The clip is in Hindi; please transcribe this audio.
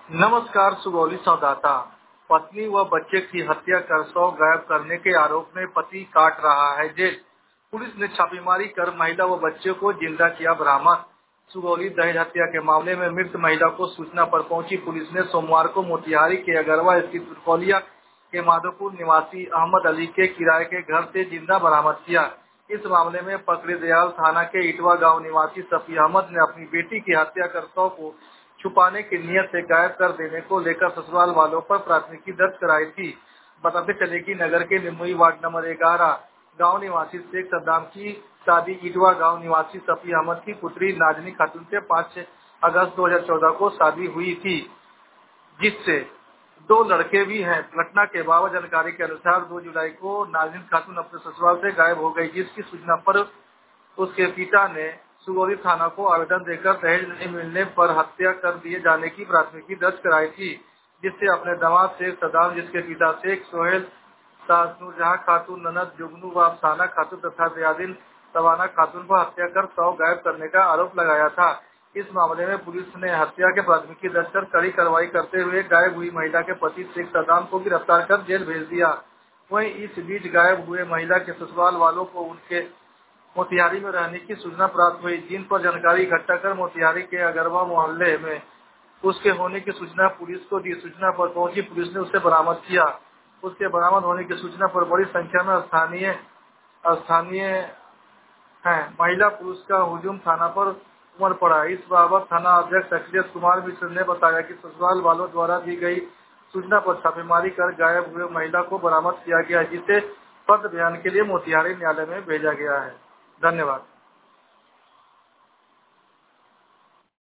नमस्कार। सुगौली संवाददाता। पत्नी व बच्चे की हत्या कर शव गायब करने के आरोप में पति काट रहा है जेल। पुलिस ने छापेमारी कर महिला व बच्चे को जिंदा किया बरामद। सुगौली दहेज हत्या के मामले में मृत महिला को सूचना पर पहुंची पुलिस ने सोमवार को मोतिहारी के अगरवा स्थित तुरकोलिया के माधोपुर निवासी अहमद अली के किराए के घर से जिंदा बरामद किया। इस मामले में पकड़ीदयाल थाना के इटवा गांव निवासी सफी अहमद ने अपनी बेटी की हत्या कर शव को छुपाने की नियत से गायब कर देने को लेकर ससुराल वालों पर प्राथमिकी दर्ज कराई थी। बताते चले कि नगर के निमुई वार्ड नंबर 11 गांव निवासी शेख सद्दाम की शादी इटवा गांव निवासी सफी अहमद की पुत्री नाजनी खातून से 5 अगस्त 2014 को शादी हुई थी, जिससे 2 लड़के भी हैं। घटना के बाद जानकारी के अनुसार 2 जुलाई को नाजनीन खातून अपने ससुराल से गायब हो गई, जिसकी सूचना पर उसके पिता ने सुगौली थाना को आवेदन देकर दहेज नहीं मिलने पर हत्या कर दिए जाने की प्राथमिकी दर्ज कराई थी, जिससे अपने दामाद शेख सदाम, जिसके पिता शेख सोहेल, सास नूरजहां खातून, ननद जुगनू व अफसाना खातून तथा दयादिन सबाना खातून पर हत्या कर शव गायब करने का आरोप लगाया था। इस मामले में पुलिस ने हत्या के प्राथमिकी दर्ज कर कड़ी कार्रवाई करते हुए गायब हुई महिला के पति शेख सदाम को गिरफ्तार कर जेल भेज दिया। वहीं इस बीच गायब हुए महिला के ससुराल वालों को उनके मोतिहारी में रहने की सूचना प्राप्त हुई, जिन पर जानकारी इकट्ठा कर मोतिहारी के अगरवा मोहल्ले में उसके होने की सूचना पुलिस को दी। सूचना पर पहुंची पुलिस ने उसे बरामद किया। उसके बरामद होने की सूचना पर बड़ी संख्या में स्थानीय हैं। महिला पुरुष का हुजूम थाना पर उमड़ पड़ा। इस बाबत थाना अध्यक्ष अखिलेश कुमार मिश्र ने बताया कि ससुराल वालों द्वारा दी गई सूचना पर छापेमारी कर गायब हुए महिला को बरामद किया गया, जिसे पद बयान के लिए मोतिहारी न्यायालय में भेजा गया है। धन्यवाद।